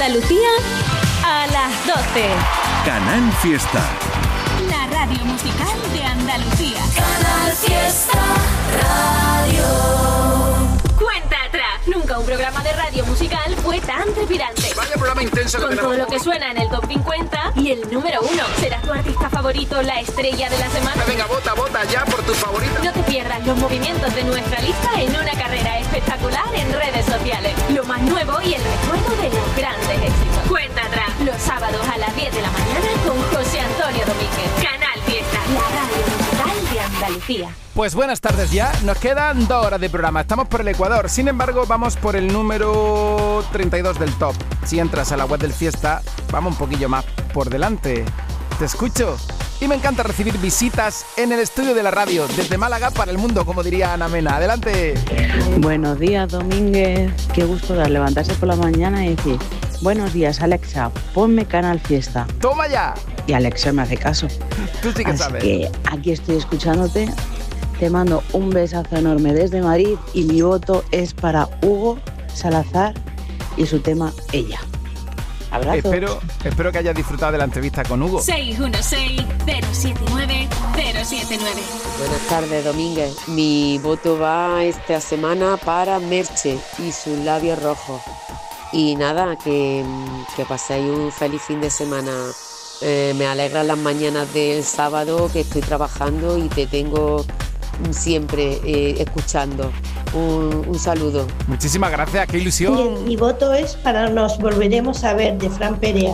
Andalucía a las 12. Canal Fiesta. La radio musical de Andalucía. Canal Fiesta Radio. Cuenta atrás. Nunca un programa de radio musical fue tan trepidante. Vaya programa intenso que con tenemos. todo lo que suena en el top 50 y el número 1. ¿Será tu artista favorito la estrella de la semana? Venga, vota ya por tu favorita. No te pierdas los movimientos de nuestra lista en una carrera espectacular en redes sociales. Lo más nuevo y el recuerdo de los grandes éxitos. Cuenta atrás. Los sábados a las 10 de la mañana con José Antonio Domínguez. Canal Fiesta, la radio musical de Andalucía. Pues buenas tardes ya, nos quedan 2 horas de programa, estamos por el Ecuador, sin embargo vamos por el número 32 del top. Si entras a la web del Fiesta, vamos un poquillo más por delante. Te escucho y me encanta recibir visitas en el estudio de la radio, desde Málaga para el mundo, como diría Ana Mena. Adelante. Buenos días, Domínguez, qué gusto dar levantarse por la mañana y decir: buenos días, Alexa, ponme Canal Fiesta. ¡Toma ya! Y Alexa me hace caso. Tú sí que Así sabes. que aquí estoy escuchándote. Te mando un besazo enorme desde Madrid y mi voto es para Hugo Salazar y su tema Ella. Abrazo. Espero que hayas disfrutado de la entrevista con Hugo. 616-079-079. Buenas tardes, Domínguez. Mi voto va esta semana para Merche y sus labios rojos. Y nada, que paséis un feliz fin de semana. Me alegran las mañanas del sábado que estoy trabajando y te tengo siempre escuchando. Un saludo. Muchísimas gracias, qué ilusión. Bien, mi voto es para Nos volveremos a ver, de Fran Perea.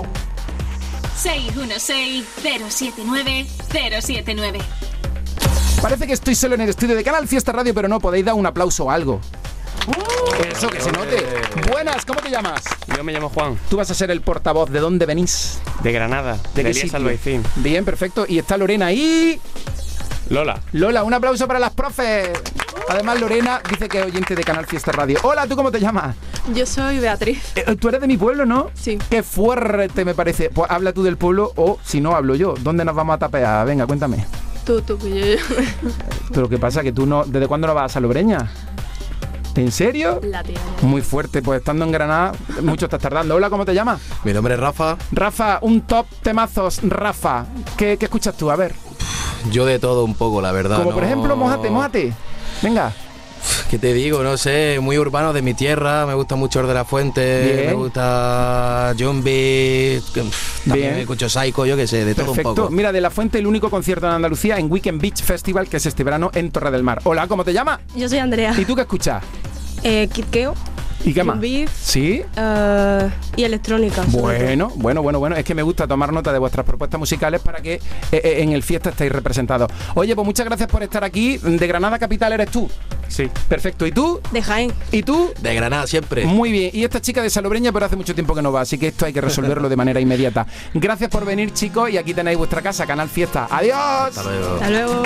616-079-079. Parece que estoy solo en el estudio de Canal Fiesta Radio, pero no podéis dar un aplauso o algo. Eso, que se note. Buenas, ¿cómo te llamas? Yo me llamo Juan. Tú vas a ser el portavoz. ¿De dónde venís? De Granada. ¿De qué Elías sitio? Albaicín. Bien, perfecto. Y está Lorena y... Lola. Lola, un aplauso para las profes. Además, Lorena dice que es oyente de Canal Fiesta Radio. Hola, ¿tú cómo te llamas? Yo soy Beatriz. Tú eres de mi pueblo, ¿no? Sí. Qué fuerte me parece. Pues habla tú del pueblo o, si no, hablo yo. ¿Dónde nos vamos a tapear? Venga, cuéntame. Tú, que yo. Pero ¿qué pasa? Que tú no... ¿Desde cuándo no vas a Salobreña? ¿En serio? La tía. Muy fuerte, pues estando en Granada, mucho estás tardando. Hola, ¿cómo te llamas? Mi nombre es Rafa. Rafa, un top temazos, Rafa. ¿Qué escuchas tú? A ver. Yo de todo un poco, la verdad. Como por ejemplo, mójate. Venga. ¿Qué te digo? No sé, muy urbano de mi tierra. Me gusta mucho Or de la Fuente. Bien. Me gusta John B. También Bien. escucho Psycho, yo qué sé, de todo un Perfecto. poco. Mira, de la Fuente, el único concierto en Andalucía en Weekend Beach Festival, que es este verano en Torre del Mar. Hola, ¿cómo te llamas? Yo soy Andrea. ¿Y tú qué escuchas? Kid Keo. ¿Y qué más? Beef, ¿Sí? y electrónica. Bueno. Es que me gusta tomar nota de vuestras propuestas musicales para que en el Fiesta estéis representados. Oye, pues muchas gracias por estar aquí. ¿De Granada capital eres tú? Sí. Perfecto. ¿Y tú? De Jaén. ¿Y tú? De Granada siempre. Muy bien. Y esta chica de Salobreña, pero hace mucho tiempo que no va, así que esto hay que resolverlo de manera inmediata. Gracias por venir, chicos, y aquí tenéis vuestra casa, Canal Fiesta. ¡Adiós! Hasta luego. Hasta luego.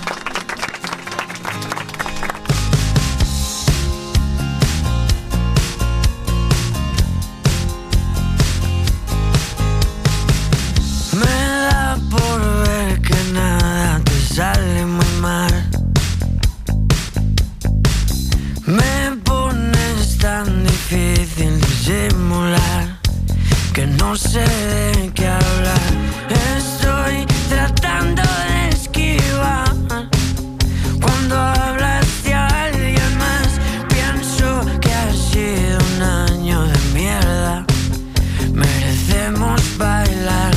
Sale muy mal. Me pones tan difícil disimular que no sé de qué hablar. Estoy tratando de esquivar cuando hablas de alguien más. Pienso que ha sido un año de mierda. Merecemos bailar.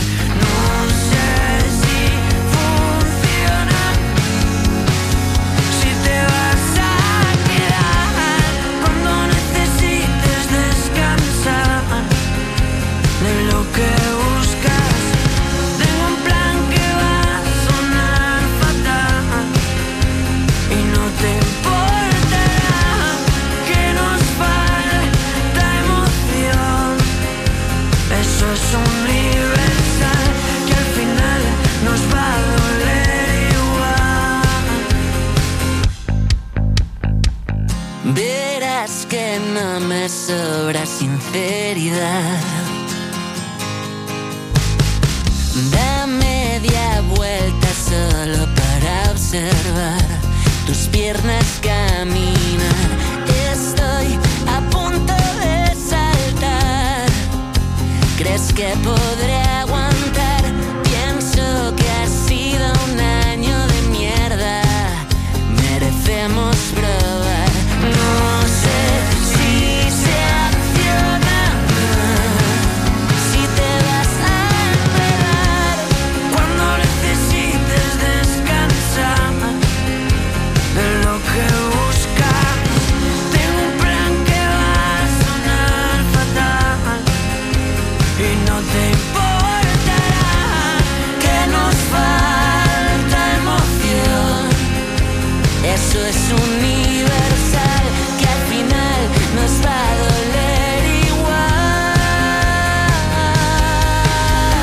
Verás que no me sobra sinceridad. Da media vuelta solo para observar tus piernas caminar. Estoy a punto de saltar que podré aguantar. Pienso que ha sido un año de mierda. Merecemos probar. No sé si se acciona, si te vas a enredar cuando necesites descansar de lo que buscas. Tengo un plan que va a sonar fatal y no te importará que nos falta emoción. Eso es universal, que al final nos va a doler igual.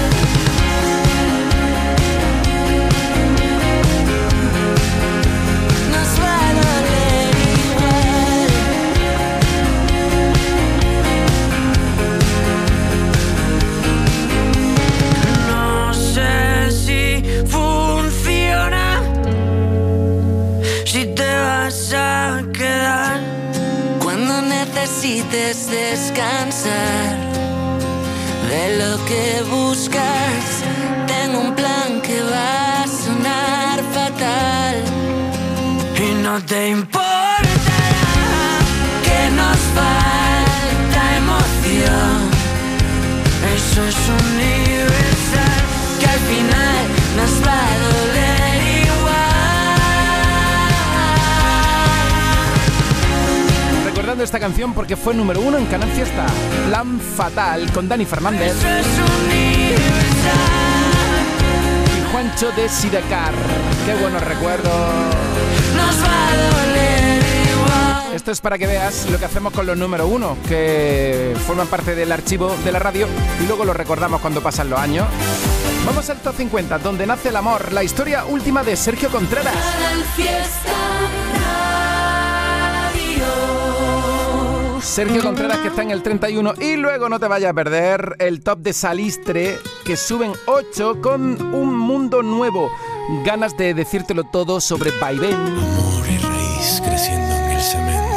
Nos va a doler igual. No sé si funciona, si te vas a quedar cuando necesites descansar de lo que buscas. Tengo un plan que va a sonar fatal y no te importará que nos falta emoción. Eso es universal, que al final nos va a doler igual. Recordando esta canción porque fue número 1 en Canal Fiesta. Plan Fatal con Dani Fernández Eso es universal, y Juancho de Sidecar. Qué buenos recuerdos. nos va a doler igual. Esto es para que veas lo que hacemos con los número 1, que forman parte del archivo de la radio y luego los recordamos cuando pasan los años. Vamos al Top 50, donde nace el amor, la historia última de Sergio Contreras. Canal Fiesta Radio. Sergio Contreras, que está en el 31. Y luego no te vayas a perder el top de Salistre, que suben 8 con Un Mundo Nuevo. Ganas de decírtelo todo sobre Vaivén. Amor y raíz creciendo en el cemento.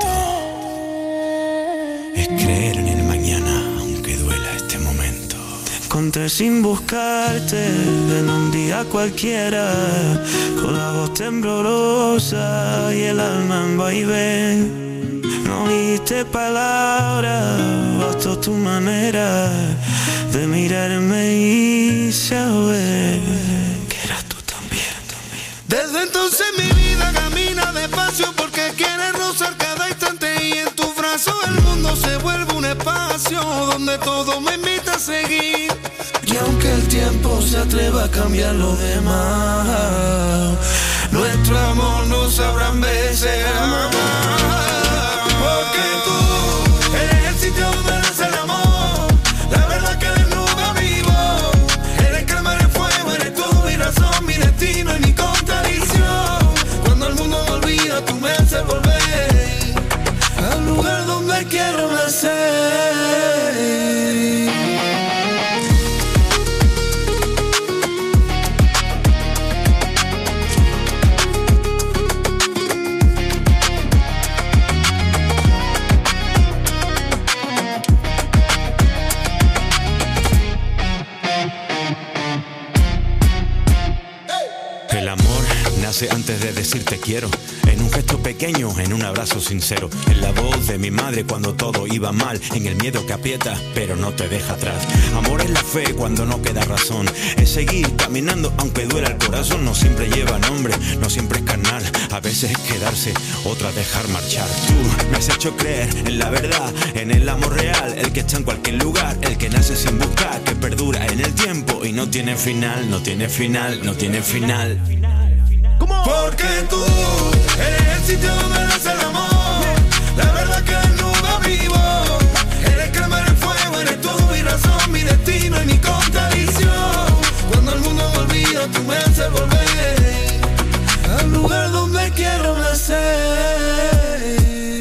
Es creer en el mañana, aunque duela este momento. Te encontré sin buscarte en un día cualquiera, con la voz temblorosa y el alma en vaivén. No oíste palabras, bastó tu manera de mirarme y saber que eras tú también. Desde entonces mi vida camina despacio porque quiere rozar cada instante y en tus brazos el mundo se vuelve un espacio donde todo me invita a seguir. Y aunque el tiempo se atreva a cambiar lo demás, nuestro amor no sabrá envejecer. Porque tú eres el sitio donde nace el amor, la verdad que desnuda mi voz. Eres calma, eres fuego, eres todo mi razón, mi destino y mi contradicción. Cuando el mundo me olvida, tú me haces volver al lugar donde quiero nacer. El amor nace antes de decir te quiero, en un gesto pequeño, en un abrazo sincero, en la voz de mi madre cuando todo iba mal, en el miedo que aprieta pero no te deja atrás. Amor es la fe cuando no queda razón, es seguir caminando aunque duela el corazón. No siempre lleva nombre, no siempre es carnal, a veces es quedarse, otra dejar marchar. Tú me has hecho creer en la verdad, en el amor real, el que está en cualquier lugar, el que nace sin buscar, que perdura en el tiempo y no tiene final, no tiene final, no tiene final. Porque tú eres el sitio donde nace el amor, la verdad que desnuda mi voz. Eres calma, eres fuego, eres todo mi razón, mi destino y mi contradicción. Cuando el mundo me olvida, tú me haces volver al lugar donde quiero nacer.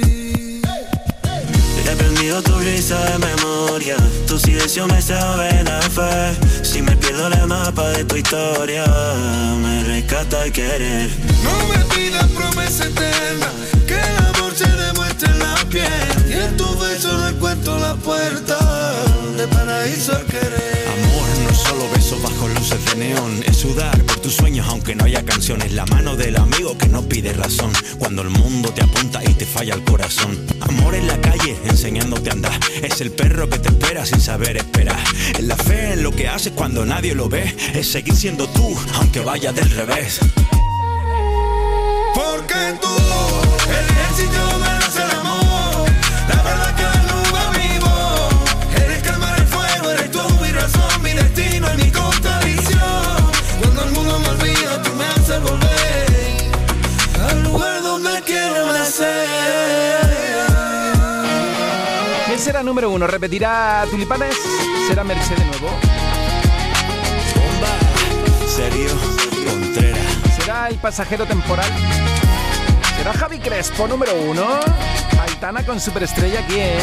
He aprendido tu risa de memoria, tu silencio me sabe la fe. Si me pierdo en el mapa de tu historia, me rescata el querer. No me pidas promesa eterna, que el amor se demuestre en la piel. Y en tu beso le encuentro la puerta de paraíso al querer. luces de neón, es sudar por tus sueños aunque no haya canciones, la mano del amigo que no pide razón, cuando el mundo te apunta y te falla el corazón. Amor en la calle, enseñándote a andar, es el perro que te espera sin saber esperar. Es la fe en lo que haces cuando nadie lo ve, es seguir siendo tú, aunque vaya del revés. Porque tú eres el sitio donde nace el amor, la verdad que la nube vivo, eres calma el fuego, eres tú mi razón, mi destino y mi contradicción. Cuando el mundo me olvida, tú me haces volver al lugar donde quiero nacer. ¿Quién será número 1? ¿Repetirá Tulipanes? ¿Será Merche de nuevo? Bomba, serio, Contreras. ¿Será el pasajero temporal? ¿Será Javi Crespo número 1? Aitana con Superestrella, ¿quién?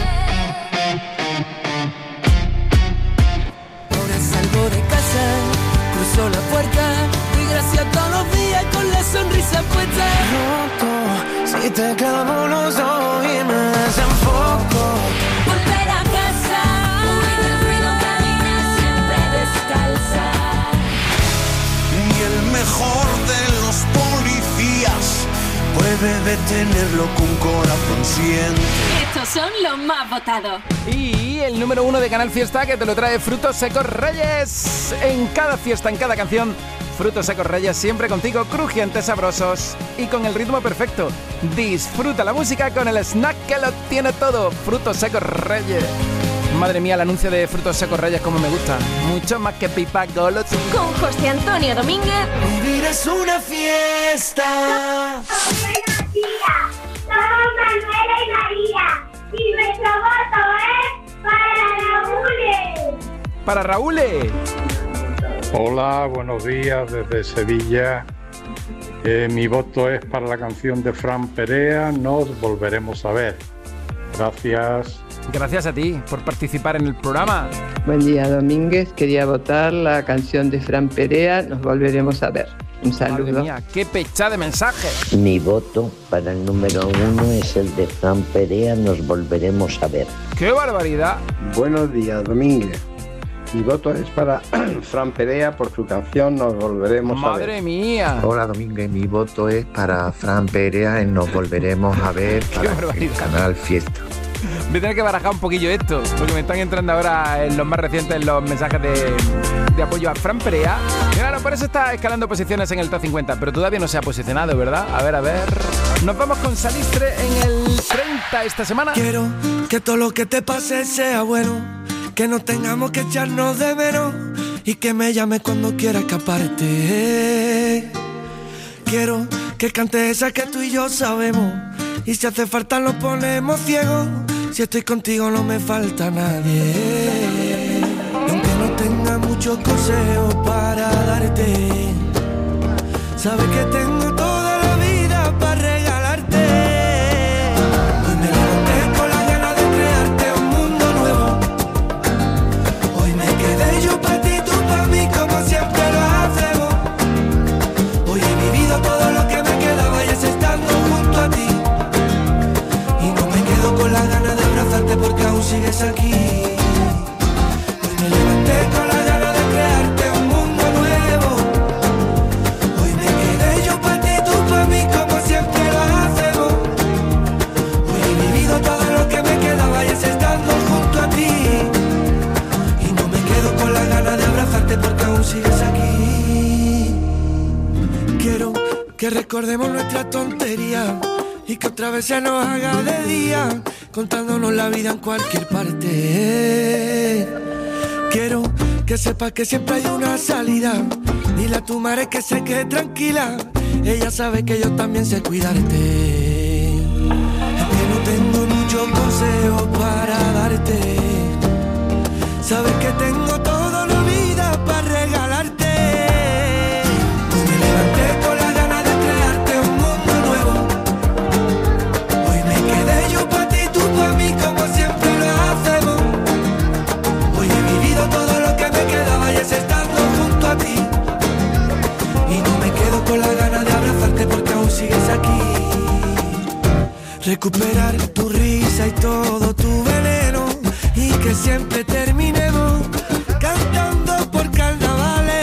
Ahora salgo de casa, cruzo la puerta, y gracias todos los días con la sonrisa puesta. Noto, si te clavo los ojos y me desenfoco. Volver a casa, huir del ruido, caminar siempre descalza. Y el mejor de los policías puede detenerlo con corazón siente. Estos son los más votados. Y el número 1 de Canal Fiesta, que te lo trae Frutos Secos Reyes. En cada fiesta, en cada canción, Frutos Secos Reyes siempre contigo, crujientes, sabrosos y con el ritmo perfecto. Disfruta la música con el snack que lo tiene todo. Frutos Secos Reyes. Madre mía, el anuncio de Frutos Secos Reyes como me gusta. Mucho más que pipa golos. Con José Antonio Domínguez. Vivir es una fiesta. Buenos días, somos Manuela y María y nuestro voto es para Raúl. Para Raúl. Hola, buenos días desde Sevilla. Mi voto es para la canción de Fran Perea, Nos volveremos a ver. Gracias. Gracias a ti por participar en el programa. Buen día, Domínguez. Quería votar la canción de Fran Perea, Nos volveremos a ver. Un saludo. Madre mía, qué pecha de mensaje. Mi voto para el número 1 es el de Fran Perea, Nos volveremos a ver. ¡Qué barbaridad! Buenos días, Domínguez. Mi voto es para Fran Perea por su canción Nos volveremos a ver. ¡Madre mía! Hola, Domínguez. Mi voto es para Fran Perea en Nos volveremos a ver para el Canal Fiesta. Voy a tener que barajar un poquillo esto, porque me están entrando ahora en los más recientes los mensajes de apoyo a Fran Perea. Y claro, por eso está escalando posiciones en el top 50, pero todavía no se ha posicionado, ¿verdad? A ver. Nos vamos con Salistre en el 30 esta semana. Quiero que todo lo que te pase sea bueno, que no tengamos que echarnos de menos y que me llames cuando quiera escaparte. Quiero que cantes esa que tú y yo sabemos, y si hace falta lo ponemos ciego. Si estoy contigo no me falta nadie. Y aunque no tenga muchos consejos para darte, sabes que tengo toda la vida para regalarte. Hoy me levanté con la ganas de crearte un mundo nuevo. Hoy me quedé yo para ti, tú para mí, como siempre lo hacemos. Hoy he vivido todo lo que me quedaba y es estando junto a ti. Con las ganas de abrazarte porque aún sigues aquí. Hoy me levanté con las ganas de crearte un mundo nuevo. Hoy me quedé yo para ti, tú para mí, como siempre lo hacemos. Hoy he vivido todo lo que me quedaba y es estando junto a ti. Y no me quedo con las ganas de abrazarte porque aún sigues aquí. Quiero que recordemos nuestra tontería y que otra vez se nos haga de día, contándonos la vida en cualquier parte. Quiero que sepas que siempre hay una salida. Dile a tu madre que se quede tranquila. Ella sabe que yo también sé cuidarte. Es que no tengo muchos consejos para darte. Sabes que tengo toda la vida para regalarte. Hoy me levanté con las ganas de crearte un mundo nuevo. Hoy me quedé yo para ti, tú para mí, como siempre lo hacemos. Hoy he vivido todo lo que me quedaba y es estando junto a ti. Y no me quedo con las ganas de abrazarte porque aún sigues aquí. Recuperar tu risa y todo tu veneno, y que siempre terminemos cantando por carnavales.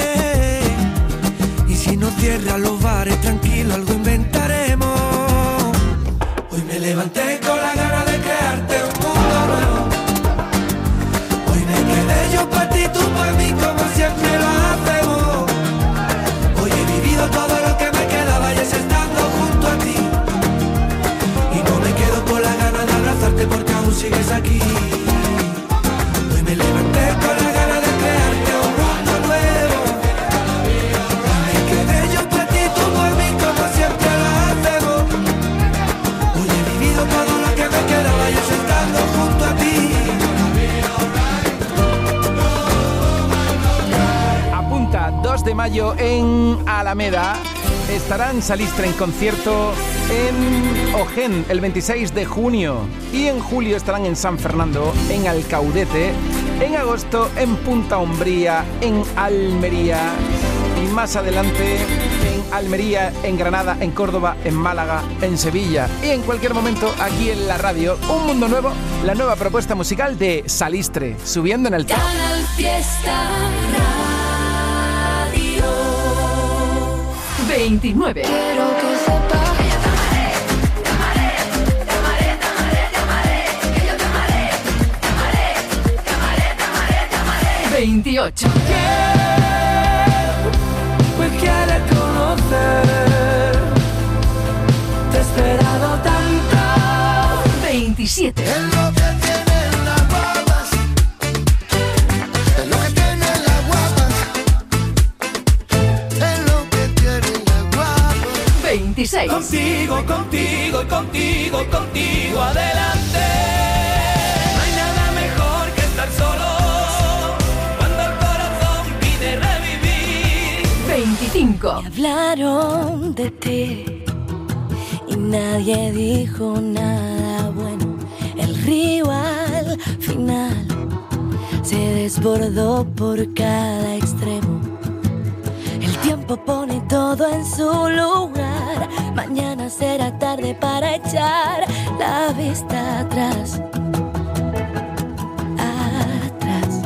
mayo en Alameda. Estarán Salistre en concierto en Ojén el 26 de junio. Y en julio estarán en San Fernando, en Alcaudete. En agosto en Punta Umbría, en Almería. Y más adelante en Almería, en Granada, en Córdoba, en Málaga, en Sevilla. Y en cualquier momento aquí en la radio, Un Mundo Nuevo, la nueva propuesta musical de Salistre, subiendo en el top. Canal Fiesta Radio 29. Quiero que sepa que yo te amaré, te amaré, te amaré, te amaré, te amaré, que yo te amaré, te amaré, te amaré, te amaré, te amaré. 28. Me quieres conocer, te he esperado tanto. 27. Es lo que tienen las guapas, es lo que tienen las guapas, es lo que tienen las guapas. 26. Contigo, contigo, contigo, contigo, adelante. No hay nada mejor que estar solo cuando el corazón pide revivir. 25. Me hablaron de ti y nadie dijo nada bueno. El río al final se desbordó por cada extremo. El tiempo pone todo en su lugar. Mañana será tarde para echar la vista atrás. Atrás.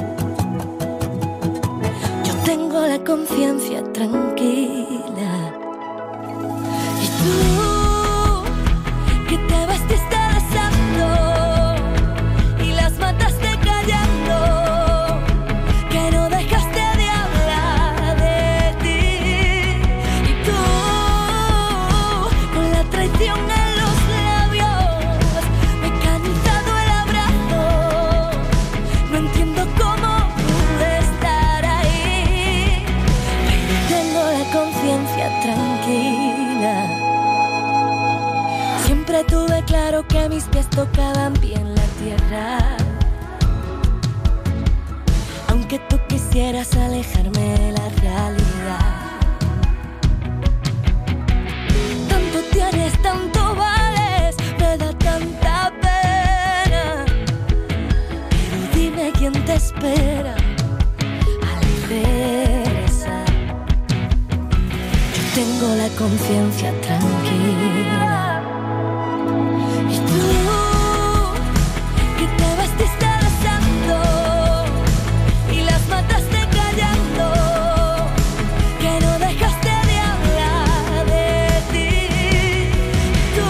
Yo tengo la conciencia tranquila. Y tú, que te vestiste de santo y las mataste callando, que no dejaste de hablar de ti. Y tú, con la traición en los labios, mecanizado el abrazo. No entiendo cómo pude estar ahí, pero tengo la conciencia tranquila. Siempre tuve claro que mis pies tocaban bien la tierra, aunque tú quisieras alejarme de la realidad. Tanto tienes, tanto vales, me da tanta pena, pero dime quién te espera al regresar. Yo tengo la conciencia tranquila. Y tú, que te vestiste de santo y las mataste callando, que no dejaste de hablar de ti. Tú,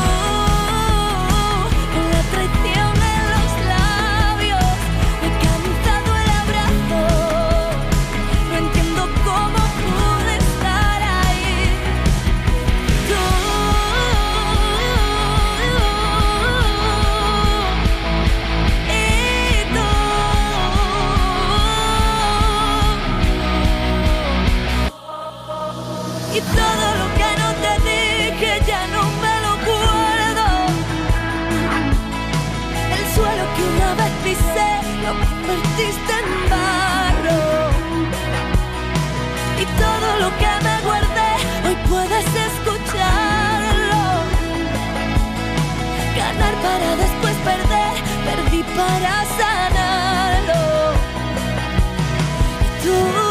con la traición en los labios, mecanizado el abrazo. No entiendo cómo pude estar ahí. Tú, y todo lo que no te dije ya no me lo acuerdo. El suelo que una vez pisé lo convertiste en barro. Y todo lo que me guardé hoy puedes escucharlo. Ganar para después perder, perdí para sanarlo. Y tú,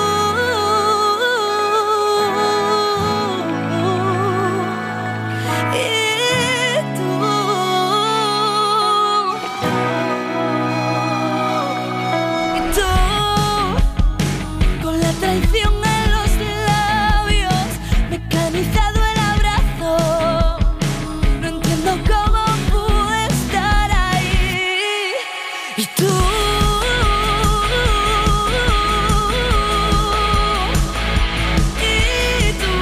traición en los labios, mecanizado el abrazo. No entiendo cómo pude estar ahí. Y tú, y tú,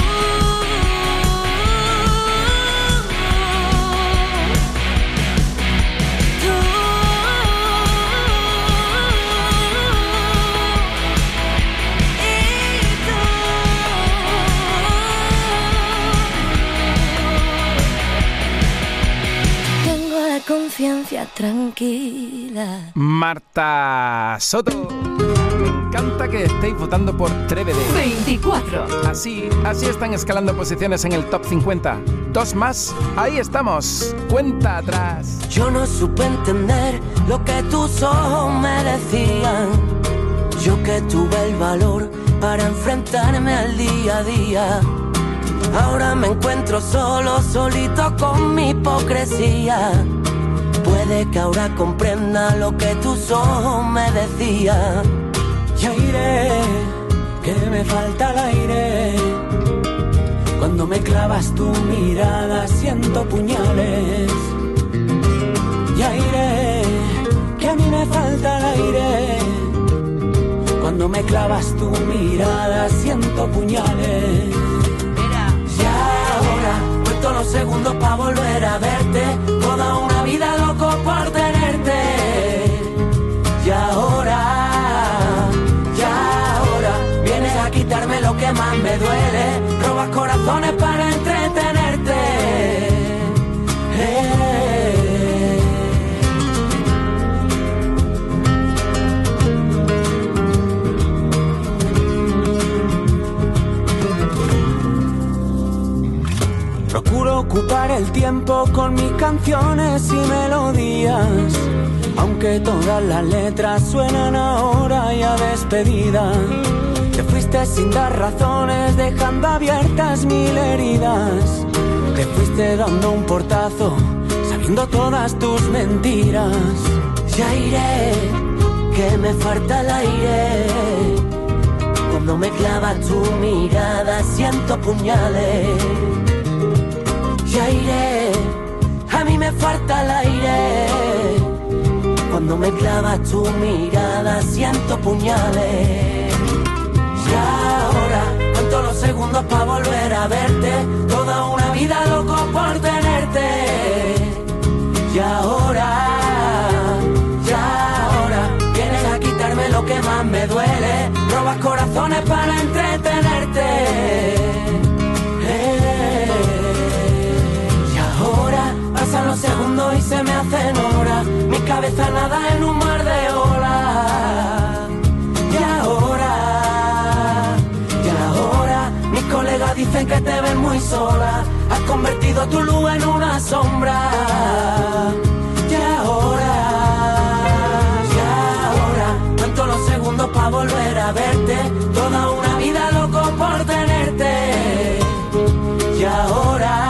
conciencia tranquila. Marta Soto. encanta que estéis votando por Trébede. 24. Así están escalando posiciones en el top 50. 2 más, ahí estamos. Cuenta atrás. Yo no supe entender lo que tus ojos me decían. Yo que tuve el valor para enfrentarme al día a día. Ahora me encuentro solo, solito con mi hipocresía. Puede que ahora comprenda lo que tus ojos me decían. Ya iré, que me falta el aire. Cuando me clavas tu mirada siento puñales. Ya iré, que a mí me falta el aire. Cuando me clavas tu mirada siento puñales. Y ahora cuento los segundos para volver a verte. Toda una vida loco por tenerte. Y ahora vienes a quitarme lo que más me duele. Robas corazones para entretenerte. Procuro ocupar el tiempo con mis canciones y melodías, aunque todas las letras suenan ahora y a despedida. Te fuiste sin dar razones, dejando abiertas 1000 heridas. Te fuiste dando un portazo, sabiendo todas tus mentiras. Ya iré, que me falta el aire. Cuando me clava tu mirada siento puñales. Ya iré, a mí me falta el aire. Cuando me clava tu mirada siento puñales. Y ahora cuento los segundos para volver a verte. Toda una vida loco por tenerte. Y ahora vienes a quitarme lo que más me duele. Robas corazones para entretenerte. Pasan los segundos y se me hacen horas. Mi cabeza nada en un mar de olas. Y ahora mis colegas dicen que te ven muy sola. Has convertido tu luz en una sombra. Y ahora cuento los segundos para volver a verte. Toda una vida loco por tenerte. Y ahora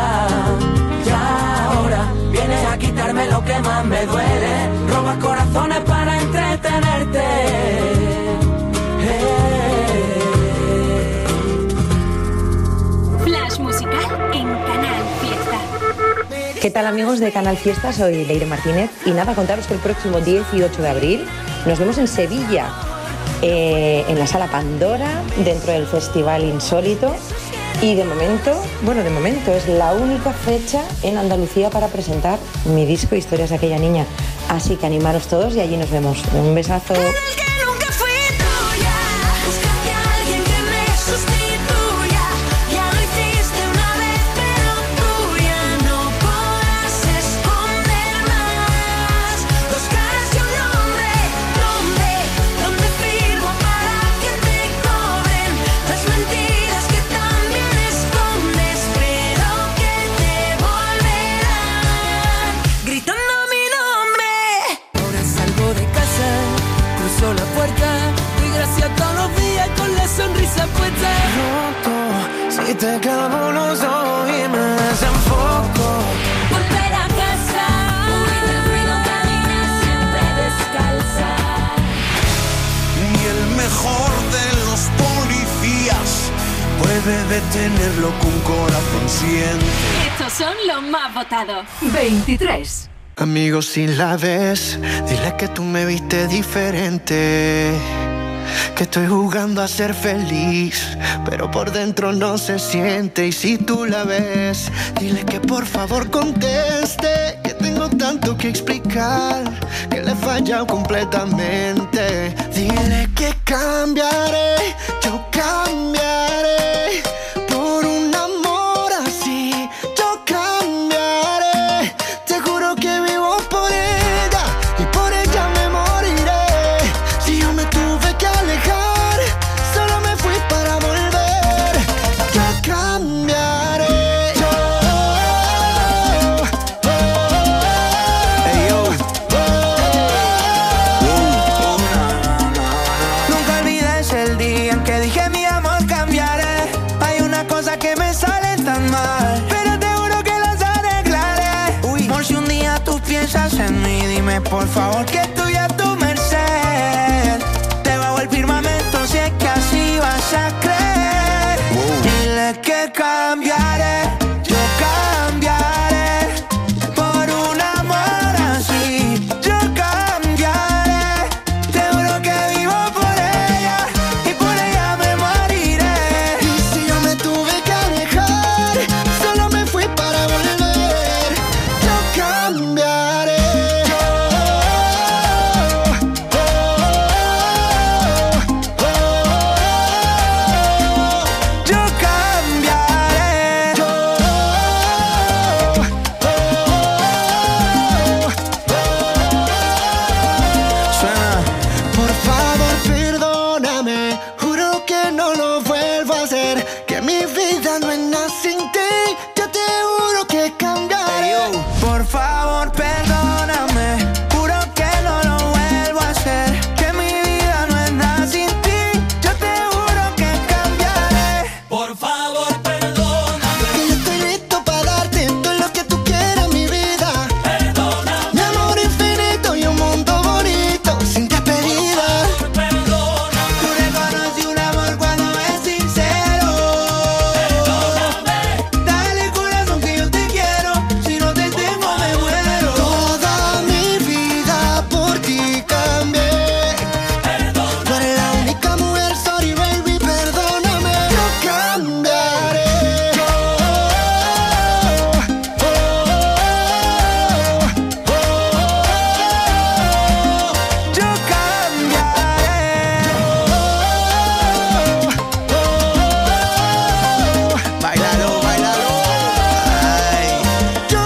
vienes a quitarme lo que más me duele. Robas corazones para entretenerte. Flash musical en Canal Fiesta. ¿Qué tal, amigos de Canal Fiesta? Soy Leire Martínez y nada, contaros que el próximo 18 de abril nos vemos en Sevilla, en la Sala Pandora, dentro del Festival Insólito. Y de momento es la única fecha en Andalucía para presentar mi disco Historias de aquella niña. Así que animaros todos y allí nos vemos. Un besazo. Si te clavo los ojos y me desenfoco. Volver a casa, huir del ruido, caminar siempre descalza. Y el mejor de los policías puede detenerlo con corazón siente. Estos son los más votados. 23. Amigos, si la ves, dile que tú me viste diferente. Que estoy jugando a ser feliz, pero por dentro no se siente. Y si tú la ves, dile que por favor conteste. Que tengo tanto que explicar, que le he fallado completamente. Dile que cambiaré, yo cambiaré. Por un amor así, yo cambiaré. Te juro que vivo por ella y por ella me moriré. Si yo me tuve que alejar por favor, que estoy a tu merced. Debajo el firmamento, si es que así vas a creer. Dile que cambiaré, yo cambiaré por un amor así. Yo cambiaré, te juro que vivo por ella y por ella me moriré. Y si yo me tuve que alejar, solo me fui para volver. Yo cambiaré. Yo cambiaré. Suena. Por favor, perdóname, juro que no lo vuelvo a hacer. Que mi vida no es nada sin ti, yo te juro que cambiaré. Por favor, perdóname, juro que no lo vuelvo a hacer. Que mi vida no es nada sin ti, yo te juro que cambiaré. Por favor, perdóname. Que yo estoy listo para darte todo lo que tú quieras, mi vida. Perdóname. Mi amor infinito y un mundo bonito sin despedida. Perdóname. Tú reconocí un amor cuando es sincero. Perdóname. Dale corazón que yo te quiero, si no te tengo me muero. Toda mi vida por ti cambié. Perdóname. Tú eres la única mujer, sorry baby, perdóname. Yo cambiaré. Yo cambiaré. Bailalo, bailalo. Ay. Yo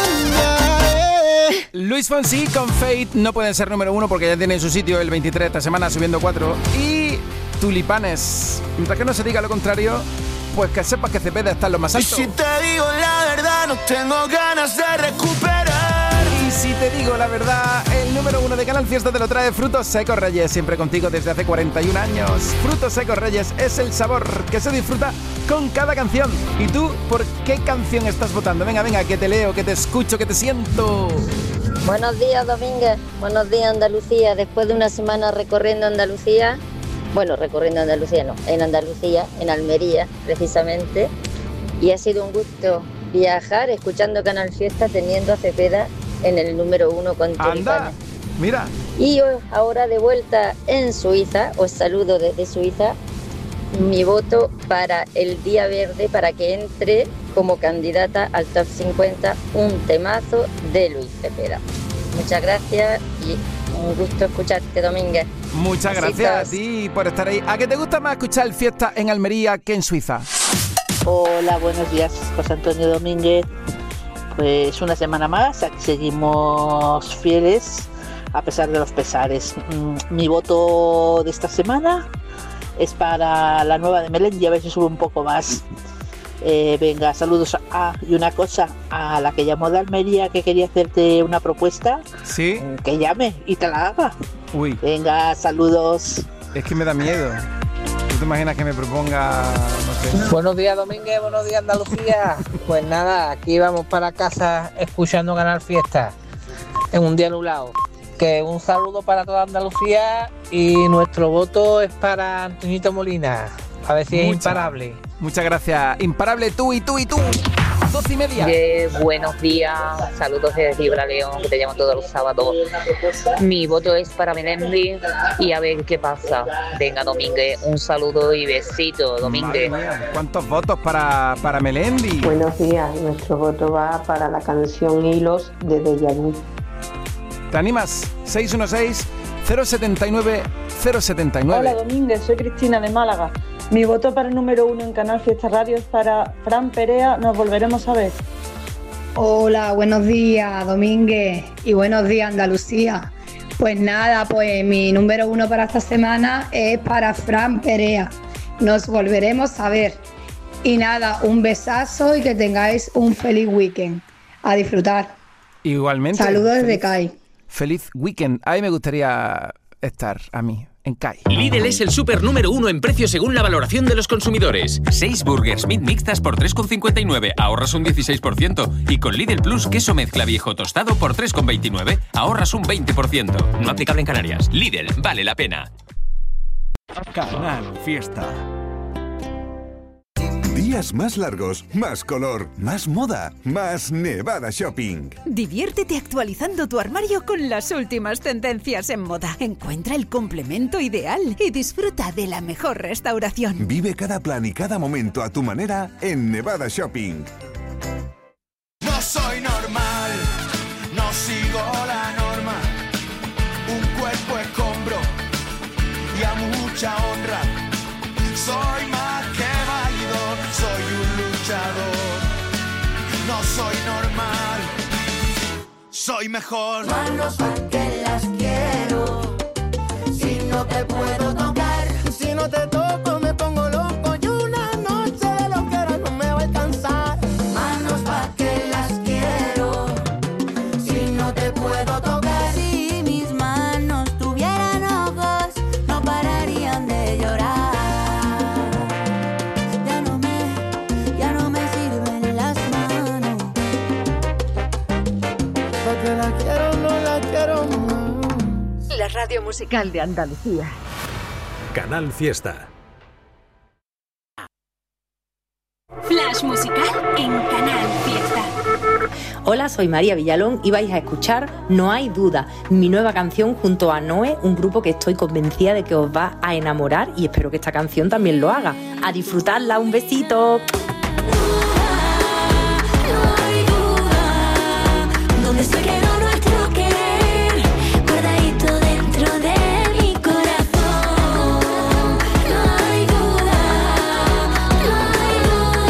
cambiaré. Luis Fonsi con Fate no pueden ser número 1 porque ya tienen su sitio el 23 esta semana subiendo 4. Y Tulipanes, mientras que no se diga lo contrario, pues que sepas que Cepeda está en lo más Y alto. si te digo la verdad, no tengo ganas de recuperar. Y si te digo la verdad, el número 1 de Canal Fiesta te lo trae Frutos Secos Reyes, siempre contigo desde hace 41 años. Frutos Secos Reyes es el sabor que se disfruta con cada canción. ¿Y tú por qué canción estás votando? Venga, venga, que te leo, que te escucho, que te siento. Buenos días, Domínguez. Buenos días, Andalucía. Después de una semana recorriendo Andalucía, recorriendo Andalucía no, en Andalucía, en Almería, precisamente, y ha sido un gusto viajar escuchando Canal Fiesta, teniendo a Cepeda en el número 1 con Tulipanes. Anda, mira. Y ahora de vuelta en Suiza, os saludo desde Suiza, mi voto para el Día Verde, para que entre como candidata al Top 50 un temazo de Luis Cepeda. Muchas gracias y un gusto escucharte, Domínguez. Muchas Besitos. gracias a ti por estar ahí. ¿A qué te gusta más escuchar Fiesta en Almería que en Suiza? Hola, buenos días, José Antonio Domínguez. Pues una semana más, aquí seguimos fieles a pesar de los pesares. Mi voto de esta semana es para la nueva de Melendi, a ver si sube un poco más. Venga, saludos. Y una cosa, a la que llamó de Almería, que quería hacerte una propuesta. ¿Sí? Que llame y te la haga. Uy. Venga, saludos. Es que me da miedo. ¿Tú te imaginas que me proponga, no sé? Buenos días, Domínguez, buenos días, Andalucía. Pues nada, aquí vamos para casa escuchando Canal Fiesta en un día nublado. Que un saludo para toda Andalucía y nuestro voto es para Antoñito Molina. A ver si es imparable. Muchas gracias. Imparable tú y tú y tú. 12:30. Buenos días, saludos desde Gibraleón, que te llamo todos los sábados. Mi voto es para Melendi y a ver qué pasa. Venga, Domínguez, un saludo y besito, Domínguez. Madre mía, ¿cuántos votos para Melendi? Buenos días, nuestro voto va para la canción Hilos de Deja Vu. ¿Te animas? 616-079-079. Hola, Domínguez, soy Cristina de Málaga. Mi voto para el número 1 en Canal Fiesta Radio es para Fran Perea, Nos volveremos a ver. Hola, buenos días, Domínguez, y buenos días, Andalucía. Pues nada, pues mi número 1 para esta semana es para Fran Perea, Nos volveremos a ver. Y nada, un besazo y que tengáis un feliz weekend. A disfrutar. Igualmente. Saludos desde CAI. Feliz weekend. A mí me gustaría estar a mí en CAI. Lidl es el súper número 1 en precio según la valoración de los consumidores. 6 burgers meat mixtas por 3,59, ahorras un 16%. Y con Lidl Plus, queso mezcla viejo tostado por 3,29, ahorras un 20%. No aplicable en Canarias. Lidl, vale la pena. Canal Fiesta. Días más largos, más color, más moda, más Nevada Shopping. Diviértete actualizando tu armario con las últimas tendencias en moda. Encuentra el complemento ideal y disfruta de la mejor restauración. Vive cada plan y cada momento a tu manera en Nevada Shopping. No soy normal, no sigo la norma. Un cuerpo escombro y a mucha honra. Soy más que válido, soy un luchador. No soy normal, soy mejor. Manos pa' que las quiero. Si no te puedo tocar, si no te toco me pongo loco. Y una noche de loquera no me va a alcanzar. Manos pa' que las quiero. Si no te puedo tocar. Si mis manos tuvieran ojos, no pararían de llorar. Ya no me sirven las manos. Porque la quiero, no la quiero más. La radio musical de Andalucía. Canal Fiesta. Flash musical en Canal Fiesta. Hola, soy María Villalón y vais a escuchar No hay duda, mi nueva canción junto a Noé, un grupo que estoy convencida de que os va a enamorar y espero que esta canción también lo haga. A disfrutarla, un besito. Donde se quedó nuestro querer, guardadito dentro de mi corazón. No hay duda, no hay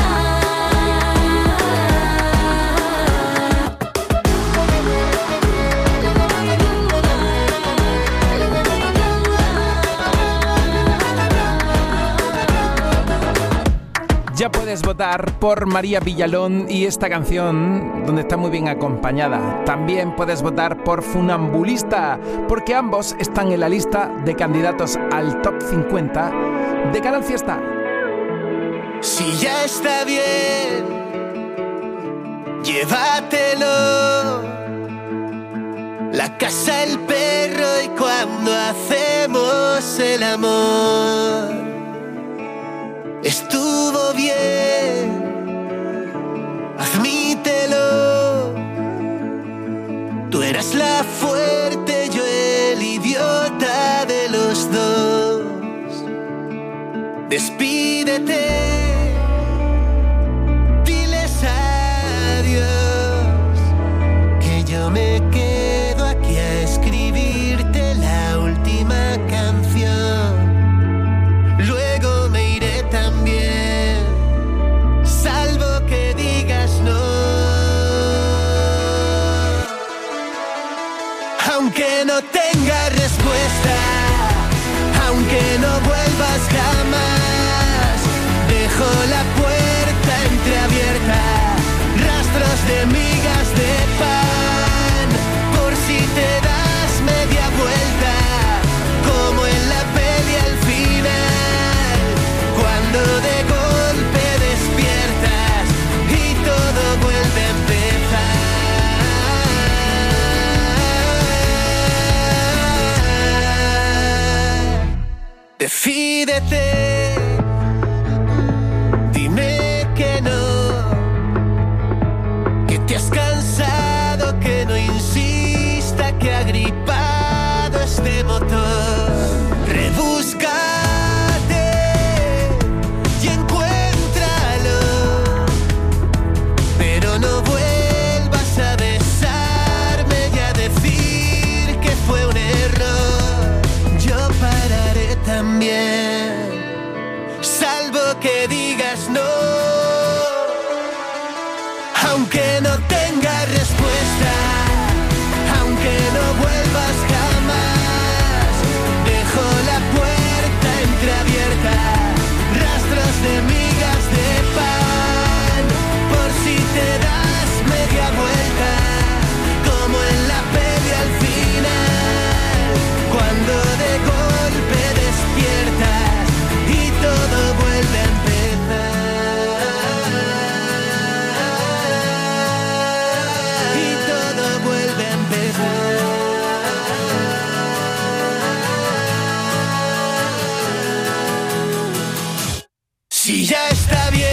Ya puedes votar por María Villalón y esta canción, donde está muy bien acompañada. También puedes votar por Funambulista, porque ambos están en la lista de candidatos al Top 50 de Canal Fiesta. Si ya está bien, llévatelo. La casa, el perro y cuando hacemos el amor. Estuvo bien, admítelo. Tú eras la fuerte, yo el idiota de los dos. Despídete, diles adiós, que yo me quedo aquí a escribirte la última canción. Luego me iré también, salvo que digas no. Aunque no tengas respuesta, aunque no vuelvas jamás, dejo la puerta entreabierta, rastros de migas de pan, por si te das media vuelta, como en la peli al final, cuando de golpe despiertas y todo vuelve a empezar. Decídete, dime que no, que te has cansado, que no insista, que ha gripado este motor. Rebúscate y encuéntralo, pero no vuelvas a besarme y a decir que fue un error. Yo pararé también, salvo que digas no. Aunque no tengas respuesta, aunque no vuelvas jamás, dejo la puerta entreabierta, rastros de migas de pan, por si te das media vuelta, como en la peli al final, cuando de Si ya está bien,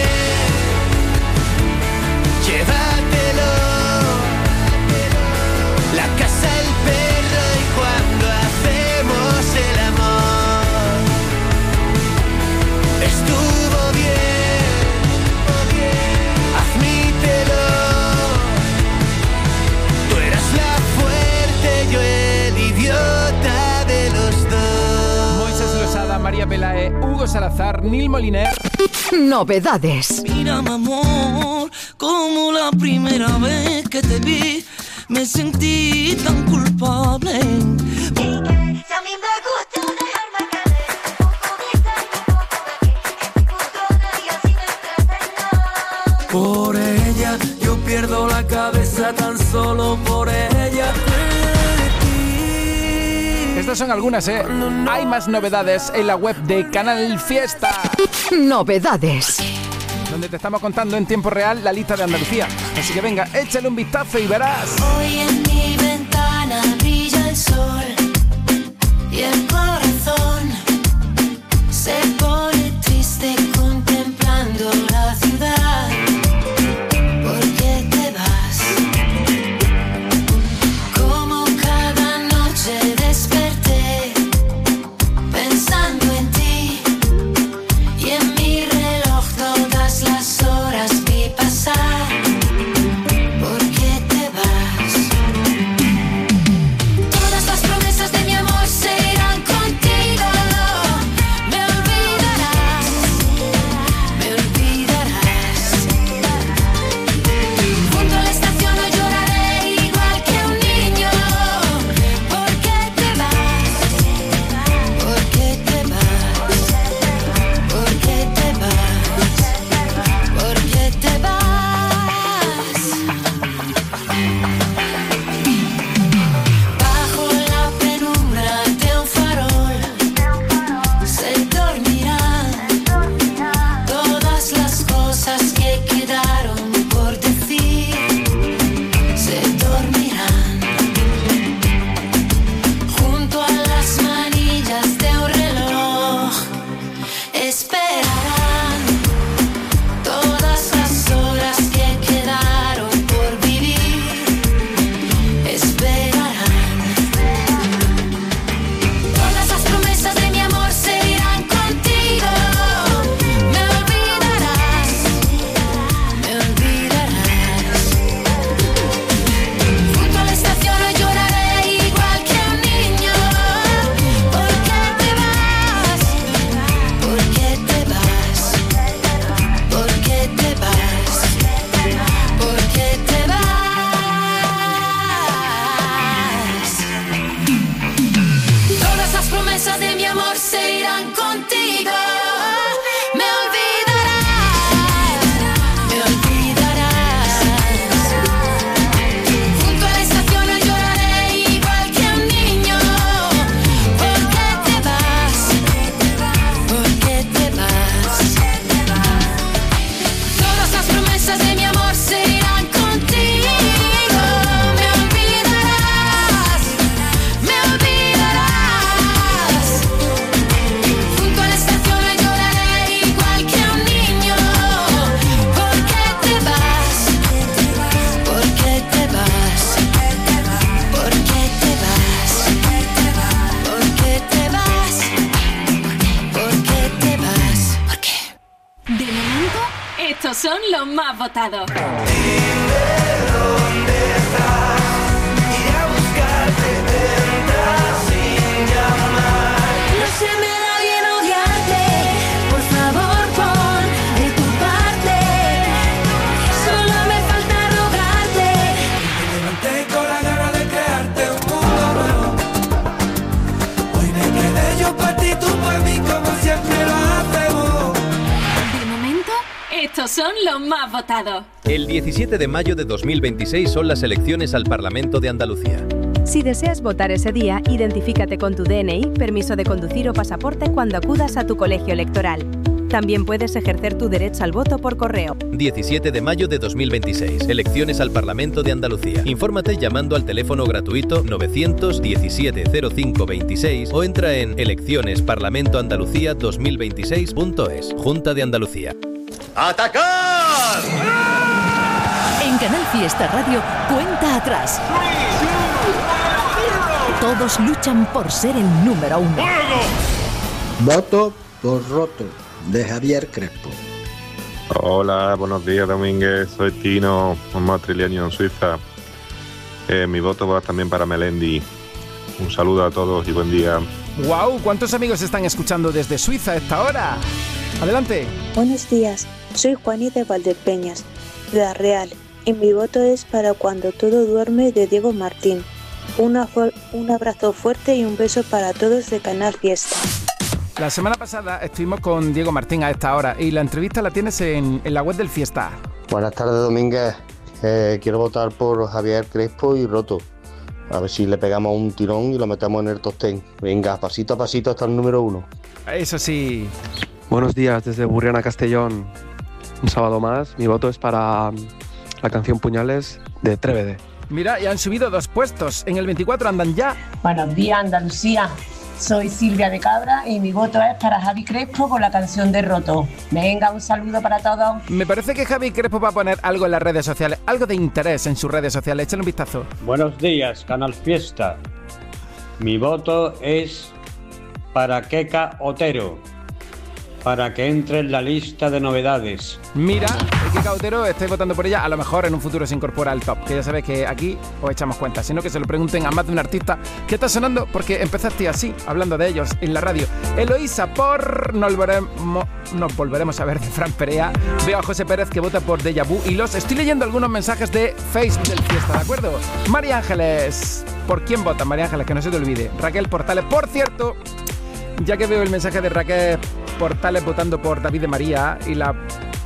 llévatelo. La casa, el perro y cuando hacemos el amor. Estuvo bien, admítelo. Tú eras la fuerte, yo el idiota de los dos. Moisés Losada, María Pelae, Hugo Salazar, Nil Moliner. Novedades. Mira, mi amor, como la primera vez que te vi, me sentí tan culpable. Si a mí me gusta dejarme caer, un poco de sal, un poco de aquí, en mi custodia y así me entretengo. Por ella yo pierdo la cabeza tan solo por ella. Estas son algunas, ¿eh? Hay más novedades en la web de Canal Fiesta. Novedades. Donde te estamos contando en tiempo real la lista de Andalucía. Así que venga, échale un vistazo y verás. Hoy en mi ventana brilla el sol y el corazón se pone triste contemplando la ciudad. ¿Por qué te vas? Como cada noche desperté pensando en ti y en mi reloj todas las horas vi pasar. ¿Por qué te vas? Todas las promesas de mi amor se irán contigo. Me olvidarás, me olvidarás. Junto a la estación hoy lloraré igual que un niño. ¿Por qué te vas? ¿Por qué te vas? ¿Por qué te vas? ¿Por qué te vas? Bajo la penumbra de un farol se dormirán todas las cosas que quedaron por decir. Se dormirán junto a las manillas de un reloj. Esperarán todas las horas que quedaron por vivir. Esperarán. Todas las promesas de mi amor se irán contigo. Me olvidarás, me olvidarás. Junto a la estación hoy lloraré igual que un niño. ¿Por qué te vas? ¿Por qué te vas? ¿Por qué te vas? ¿Por qué te vas? Todas las promesas de mi amor se irán contigo. Me olvidarás, me olvidarás. Junto a la estación hoy lloraré igual que un niño. ¿Por qué te vas? ¿Por qué te vas? Todas las promesas de mi amor se irán contigo. Me olvidarás, me olvidarás. Junto a la estación hoy lloraré igual que un niño. ¿Por qué te vas? ¿Por qué te vas? ¿Por qué te vas? ¿Por qué te vas? ¿Por qué te vas? ¿Por qué? De momento, estos son los más votados. No se me da bien odiarte, por favor pon de tu parte. Solo me falta rogarte. Me levanté con la gana de crearte un mundo nuevo. Hoy me quedé yo para ti, tú para mí, como siempre lo hacemos. De momento, estos son los más votados. El 17 de mayo de 2026 son las elecciones al Parlamento de Andalucía. Si deseas votar ese día, identifícate con tu DNI, permiso de conducir o pasaporte cuando acudas a tu colegio electoral. También puedes ejercer tu derecho al voto por correo. 17 de mayo de 2026. Elecciones al Parlamento de Andalucía. Infórmate llamando al teléfono gratuito 917 0526 o entra en eleccionesparlamentoandalucía2026.es. Junta de Andalucía. ¡Atacar! En Canal Fiesta Radio, cuenta atrás. Todos luchan por ser el número 1. Voto por Roto, de Javier Crespo. Hola, buenos días, Domínguez. Soy Tino, un madrileño en Suiza. Mi voto va también para Melendi. Un saludo a todos y buen día. ¡Guau! ¿Cuántos amigos están escuchando desde Suiza a esta hora? Adelante. Buenos días, soy Juani de Valdepeñas, La Real, y mi voto es para Cuando todo duerme, de Diego Martín. Un abrazo fuerte y un beso para todos de Canal Fiesta. La semana pasada estuvimos con Diego Martín a esta hora y la entrevista la tienes en la web del Fiesta. Buenas tardes, Domínguez. Quiero votar por Javier Crespo y Roto. A ver si le pegamos un tirón y lo metemos en el top 10. Venga, pasito a pasito hasta el número 1. Eso sí. Buenos días desde Burriana, Castellón. Un sábado más. Mi voto es para la canción Puñales de Trévede. Mira, ya han subido 2 puestos. En el 24 andan ya. Buenos días, Andalucía. Soy Silvia de Cabra y mi voto es para Javi Crespo con la canción de Roto. Venga, un saludo para todos. Me parece que Javi Crespo va a poner algo en las redes sociales, algo de interés en sus redes sociales. Échale un vistazo. Buenos días, Canal Fiesta. Mi voto es para Keka Otero, para que entre en la lista de novedades. Mira, Keka Otero, estáis votando por ella, a lo mejor en un futuro se incorpora al top, que ya sabéis que aquí os echamos cuenta, sino que se lo pregunten a más de un artista que está sonando, porque empezaste así, hablando de ellos en la radio. Eloísa por Nos volveremos a ver, de Fran Perea. Veo a José Pérez que vota por Deja Vu y los estoy leyendo algunos mensajes de Facebook del Fiesta, ¿de acuerdo? María Ángeles, ¿por quién vota? María Ángeles, que no se te olvide. Raquel Portales, por cierto, ya que veo el mensaje de Raquel Portales votando por David de María y la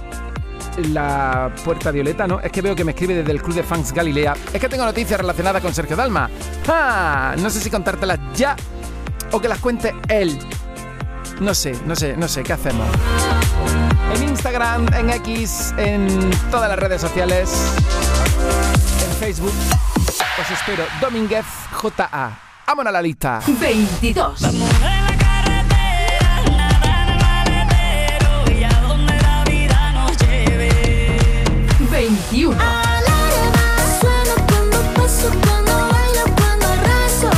Puerta Violeta, ¿no? Es que veo que me escribe desde el Club de Fans Galilea. Es que tengo noticias relacionadas con Sergio Dalma. No sé si contártelas ya o que las cuente él. No sé, ¿qué hacemos? En Instagram, en X, en todas las redes sociales, en Facebook, os espero. Domínguez J.A. Vámonos a la lista. 22. 21. Suena cuando paso, cuando bailo, cuando rezo.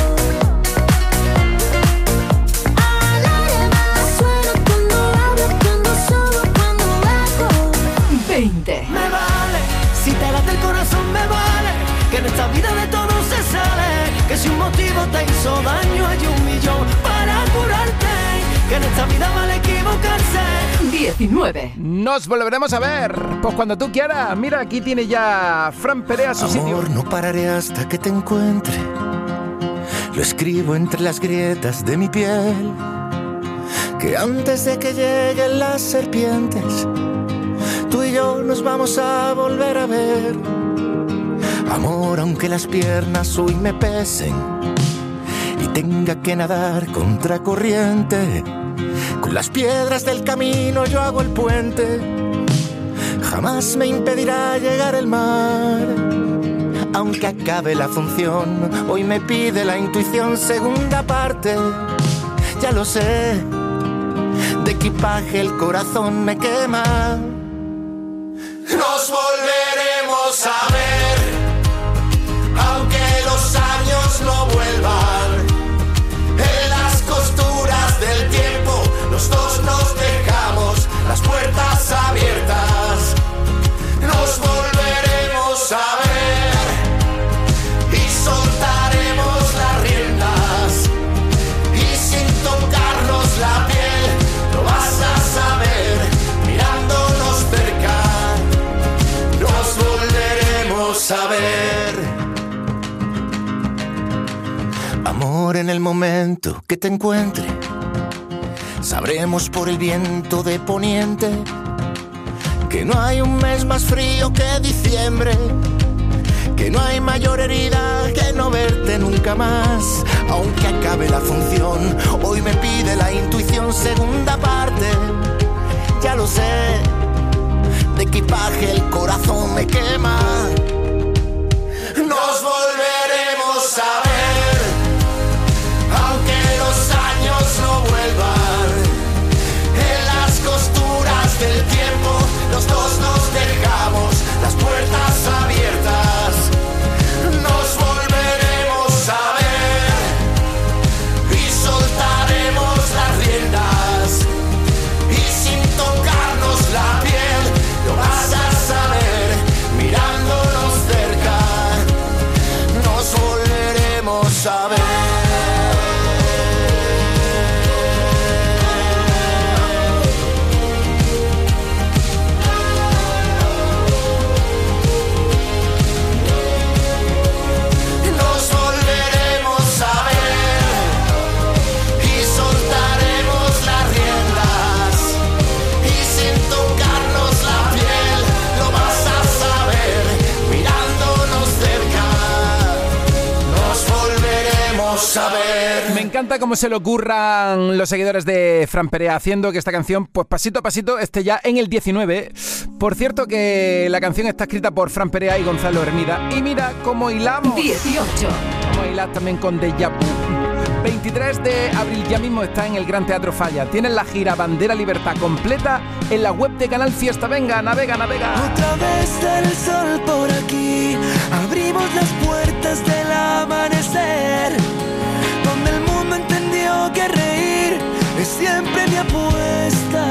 Alarma, suena cuando hablo, cuando subo, cuando bajo. 20. Me vale, si te late el corazón me vale, que en esta vida de todo se sale, que si un motivo te hizo daño hay 1.000.000 para curarte, que en esta vida vale equivocarse. 19. Nos volveremos a ver, pues cuando tú quieras. Mira, aquí tiene ya Fran Perea su sitio. Amor, no pararé hasta que te encuentre. Lo escribo entre las grietas de mi piel, que antes de que lleguen las serpientes, tú y yo nos vamos a volver a ver. Amor, aunque las piernas hoy me pesen y tenga que nadar contra corriente, con las piedras del camino yo hago el puente. Jamás me impedirá llegar el mar. Aunque acabe la función, hoy me pide la intuición segunda parte. Ya lo sé, de equipaje el corazón me quema. Nos volveremos a ver, aunque los años no vuelvan. En las costuras del tiempo los dos nos dejamos las puertas abiertas. Nos volveremos a ver y soltaremos las riendas, y sin tocarnos la piel lo vas a saber mirándonos cerca. Nos volveremos a ver. Amor, en el momento que te encuentre, sabremos por el viento de poniente que no hay un mes más frío que diciembre, que no hay mayor herida que no verte nunca más. Aunque acabe la función, hoy me pide la intuición segunda parte. Ya equipaje, el corazón me quema. Nos volveremos a ver, aunque los años no vuelvan. En las costuras del tiempo, los dos nos dejamos las puertas abiertas. Nos volveremos a ver y soltaremos las riendas. Y sin tocarnos la piel, lo vas a saber mirándonos cerca. Nos volveremos a ver. Nos volveremos a ver y soltaremos las riendas. Y sin tocarnos la piel, lo vas a saber mirándonos cerca. Nos volveremos a ver. Me encanta cómo se le ocurran los seguidores de Fran Perea haciendo que esta canción, pues pasito a pasito, esté ya en el 19. Por cierto que la canción está escrita por Fran Perea y Gonzalo Hermida. Y mira cómo hilamos. 18. Cómo hilas también con Deja Vu. 23 de abril ya mismo está en el Gran Teatro Falla. Tienes la gira Bandera Libertad completa en la web de Canal Fiesta. Venga, navega, navega. Otra vez sale el sol por aquí, abrimos las puertas del amanecer, donde el mundo entendió que reír es siempre mi apuesta.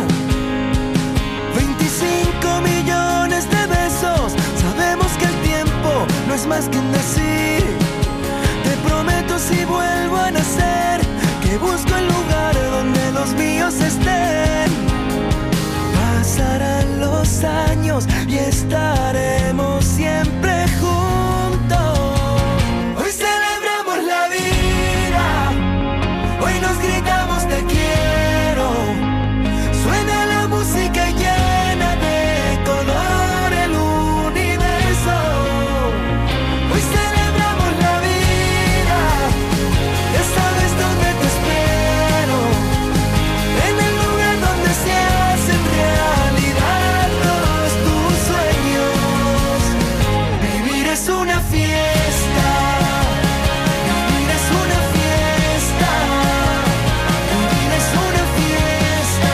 25 millones de besos, sabemos que el tiempo no es más que un decir. Te prometo si vuelvo a nacer, que busco el lugar donde los míos estén. Pasarán los años y estaremos siempre juntos. Hoy celebramos la vida, hoy nos gritamos te quiero. Suena la música y llena de color el universo. Hoy celebramos la vida, ya sabes dónde te espero. En el lugar donde se hacen realidad todos tus sueños. Vivir es una fiesta, vivir es una fiesta, vivir es una fiesta.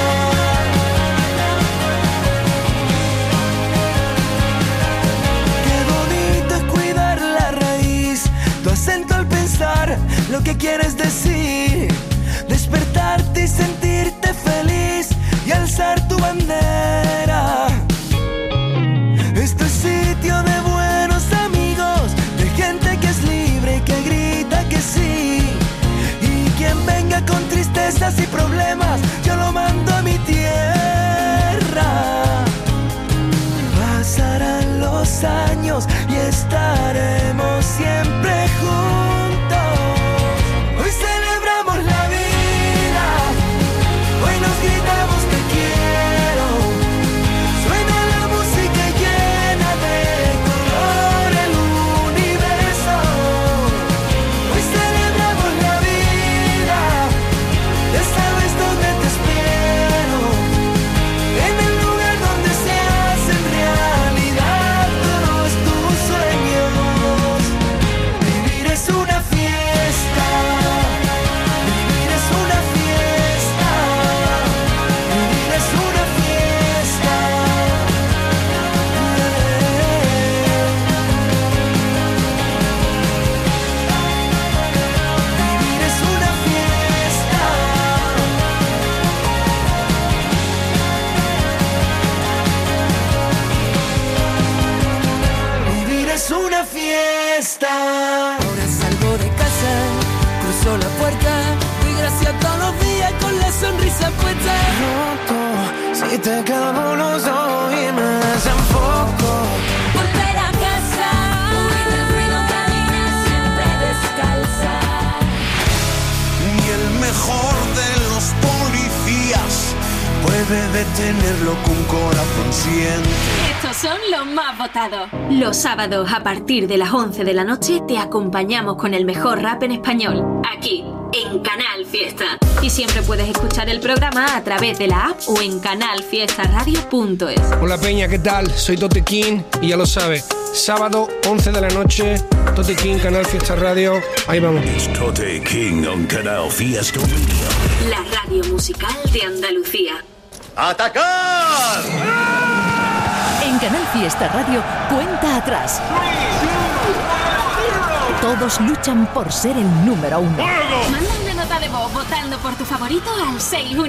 Qué bonito es cuidar la raíz, tu acento al pensar lo que quieres decir, despertarte y sentirte feliz y alzar tu bandera. Este es sitio de buenos amigos, de gente que es libre y que grita que sí. Y quien venga con tristezas y problemas, yo lo mando a mi tierra. Pasarán los años y estaremos siempre juntos. Hoy celebramos la vida, hoy nos gritamos te quiero. Suena la música llena de color el universo. Hoy celebramos la vida, ya sabes dónde te espero. En el lugar donde se hacen realidad todos tus sueños. Vivir es una fiesta, vivir es una fiesta, vivir es una fiesta. Vivir es una fiesta. Vivir es una fiesta. Ahora salgo de casa, cruzo la puerta, doy gracias todos los días con la sonrisa puesta. Roto, si te clavo los ojos y me desenfoco. Volver a casa, huir del ruido, caminar siempre descalza. Y el mejor de los policías puede detenerlo con corazón siente. Estos son los más votados. Los sábados a partir de las 11 de la noche te acompañamos con el mejor rap en español, aquí en Canal Fiesta. Y siempre puedes escuchar el programa a través de la app o en canalfiestaradio.es. Hola Peña, ¿qué tal? Soy Tote King y ya lo sabes, sábado 11 de la noche, Tote King, Canal Fiesta Radio, ahí vamos. Tote King on Canal Fiesta Radio. La radio musical de Andalucía. ¡Atacar! En Canal Fiesta Radio, cuenta atrás. Todos luchan por ser el número 1. Manda una nota de voz votando por tu favorito al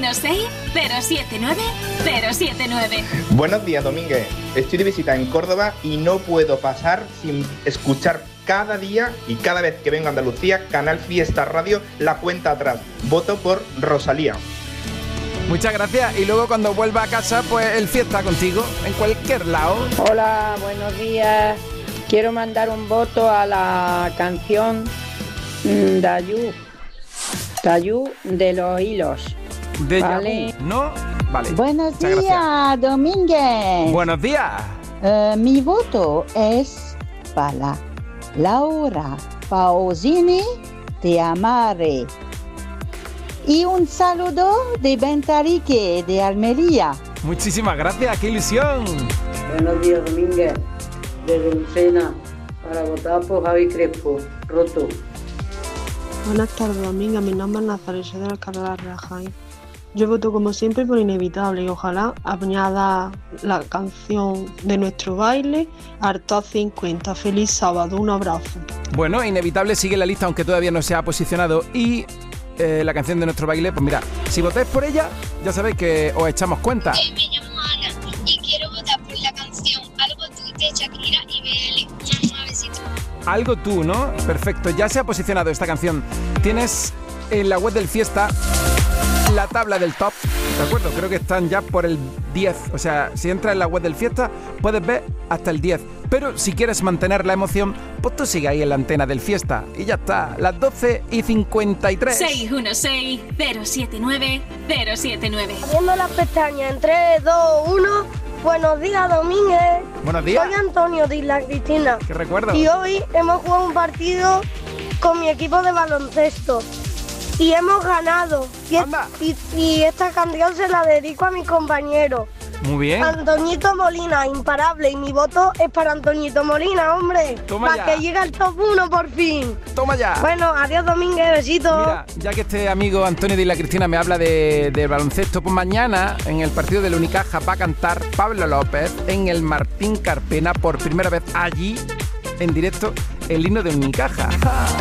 616-079-079. Buenos días, Domínguez. Estoy de visita en Córdoba y no puedo pasar sin escuchar cada día y cada vez que vengo a Andalucía, Canal Fiesta Radio, la cuenta atrás. Voto por Rosalía. Muchas gracias. Y luego cuando vuelva a casa, pues el fiesta contigo, en cualquier lado. Hola, buenos días. Quiero mandar un voto a la canción Dayú de los hilos. De ¿vale? Yahoo, ¿no? Vale. Buenos Muchas días, gracias. Domínguez. Buenos días. Mi voto es para Laura Pausini, Te amaré. Y un saludo de Bentarique, de Almería. Muchísimas gracias, qué ilusión. Buenos días, Domínguez. Desde Lucena, para votar por Javi Crespo, Roto. Buenas tardes, Domínguez. Mi nombre es Nazaret, soy de Alcalá de Jaén. Yo voto como siempre por Inevitable y ojalá añada la canción de Nuestro Baile al top 50. Feliz sábado, un abrazo. Bueno, Inevitable sigue en la lista, aunque todavía no se ha posicionado. Y la canción de Nuestro Baile, pues mira, si votáis por ella, ya sabéis que os echamos cuenta. Me llamo Ana y quiero votar por la canción Algo Tú de Shakira y BL. Un besito. Algo Tú, ¿no? Perfecto, ya se ha posicionado esta canción. Tienes en la web del Fiesta la tabla del top, ¿de acuerdo? Creo que están ya por el 10. O sea, si entras en la web del Fiesta, puedes ver hasta el 10. Pero si quieres mantener la emoción, pues tú sigue ahí en la antena del Fiesta. Y ya está, las 12:53. 616-079-079. Abriendo las pestañas en 3, 2, 1. Buenos días, Domínguez. Buenos días. Soy Antonio de Isla Cristina. ¿Qué recuerdo? Y hoy hemos jugado un partido con mi equipo de baloncesto. Y hemos ganado. Y esta canción se la dedico a mis compañeros. Muy bien. Antoñito Molina, imparable. Y mi voto es para Antoñito Molina, hombre. Toma para ya. que llegue al top 1 por fin. Toma ya. Bueno, adiós, Domínguez, besito. Mira, ya que este amigo Antonio de Isla Cristina me habla de baloncesto, pues mañana en el partido del Unicaja va a cantar Pablo López en el Martín Carpena por primera vez allí, en directo, el himno de Unicaja.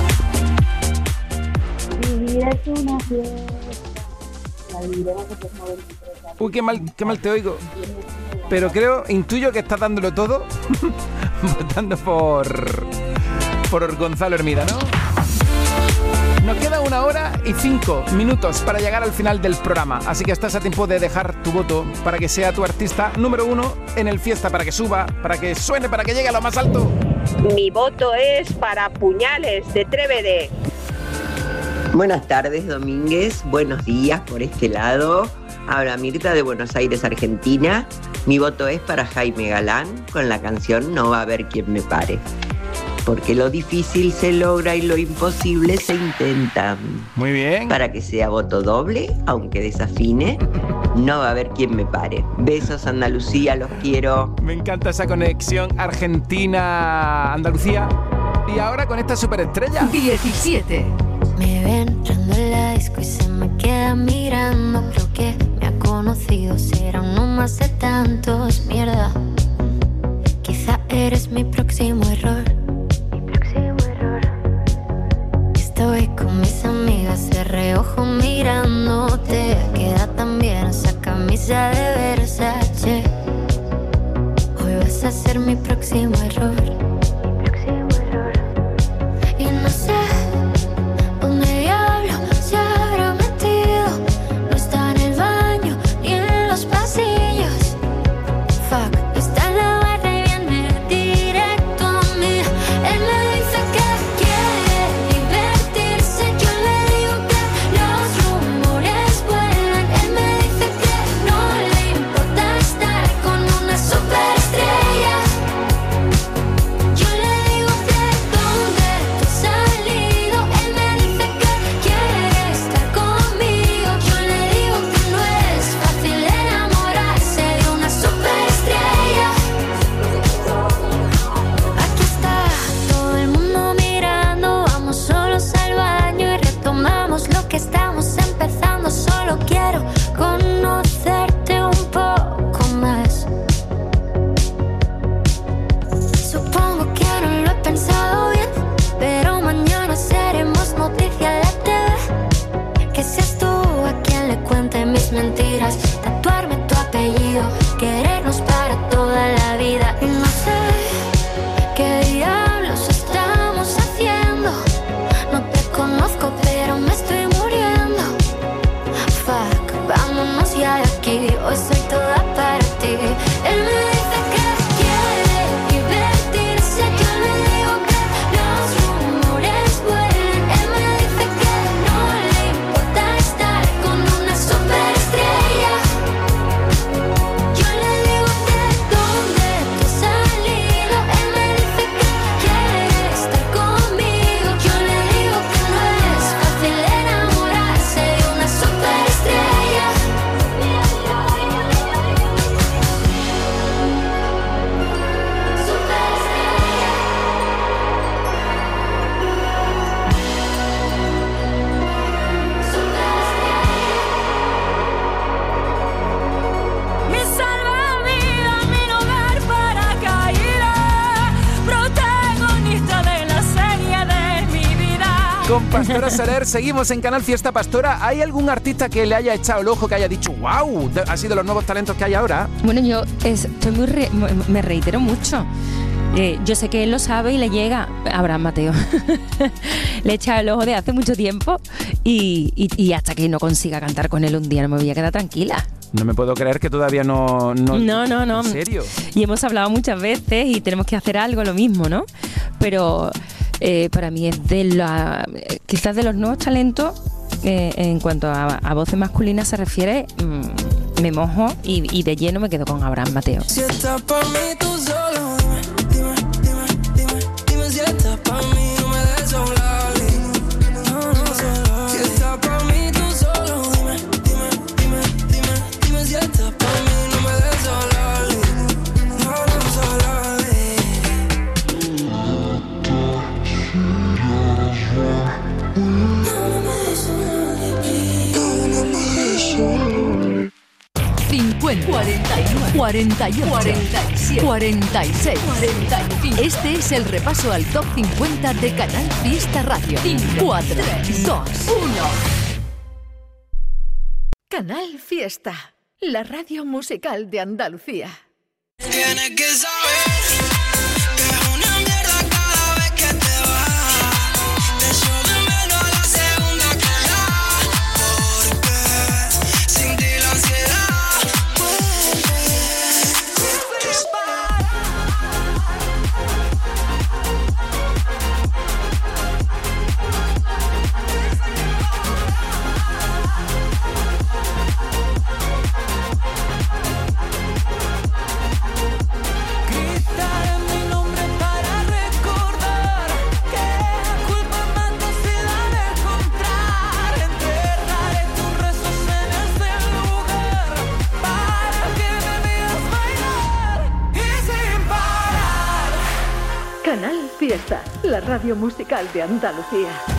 Vivir es una fiesta. La viviremos en 93. Uy, qué mal te oigo. Pero intuyo que estás dándolo todo votando por Gonzalo Hermida, ¿no? Nos queda 1 hora y 5 minutos para llegar al final del programa. Así que estás a tiempo de dejar tu voto para que sea tu artista número 1 en el Fiesta, para que suba, para que suene, para que llegue a lo más alto. Mi voto es para Puñales de Trébede. Buenas tardes, Domínguez. Buenos días por este lado. Habla Mirta de Buenos Aires, Argentina. Mi voto es para Jaime Galán con la canción No va a haber quien me pare. Porque lo difícil se logra y lo imposible se intenta. Muy bien. Para que sea voto doble, aunque desafine, no va a haber quien me pare. Besos, Andalucía, los quiero. Me encanta esa conexión Argentina-Andalucía. Y ahora con esta superestrella. 17. Me ven entrando en la disco y se me queda mirando. Creo que me ha conocido, será uno más de tantos. Mierda, quizá eres mi próximo error. Estoy con mis amigas de reojo mirándote. Queda tan bien esa camisa de Versace. Hoy vas a ser mi próximo error. Y no sé dónde diablo se habrá metido. No está en el baño ni en los pasillos. Fuck, está en la barra y viene directo a mí. Él me dice que quiere divertirse. Yo le digo que los rumores vuelan. Él me dice que no le importa estar con una superestrella. solo quiero conocerte un poco más. Supongo que no lo he pensado bien, pero mañana seremos noticia en la TV. Que seas tú a quien le cuente mis mentiras, tatuarme tu apellido, querernos para toda la vida. Y no sé qué diablos estamos haciendo. No te conozco, pero me estoy muriendo. Fuck, vámonos ya de aquí. Hoy soy toda para ti. Él me dice que quiere divertirse. Yo le digo que los rumores vuelan. Él me dice que no le importa estar con una superestrella. Yo le digo que dónde tú has salido. Él me dice que quiere estar conmigo. Yo le digo que no es fácil enamorarse de una superestrella. Mi salvavidas, mi lugar para caída, protagonista de la serie de mi vida. Con Pastora Soler seguimos en Canal Fiesta. Pastora, ¿hay algún artista que le haya echado el ojo, que haya dicho wow, ha sido los nuevos talentos que hay ahora? Bueno, yo estoy me reitero mucho. Yo sé que él lo sabe y le llega. Abraham Mateo. Le he echado el ojo de hace mucho tiempo y hasta que no consiga cantar con él un día no me voy a quedar tranquila. No me puedo creer que todavía no. No. ¿En serio? Y hemos hablado muchas veces y tenemos que hacer algo, lo mismo, ¿no? Pero para mí es quizás de los nuevos talentos, en cuanto a voces masculinas se refiere, me mojo y de lleno me quedo con Abraham Mateo. Si estás pa' mí, tú solo dime si estás pa' mí, no me des un lali. No, si estás pa' mí, tú solo dime si estás pa' mí, no me des un lali. No, 50, 49, 48, 47, 46, 45. Este es el repaso al Top 50 de Canal Fiesta Radio. 5, 4, 3, 2, 1. Canal Fiesta, la radio musical de Andalucía. Tienes que saber que es una mierda cada vez que te vas. Te echo de menos a la segunda cara, porque sin ti la ansiedad vuelve sin parar. Gritaré mi nombre para recordar que la culpa más nocida de encontrar. Enterraré tus rezos en este lugar para que me veas bailar y sin parar. Canal Fiesta, la radio musical de Andalucía.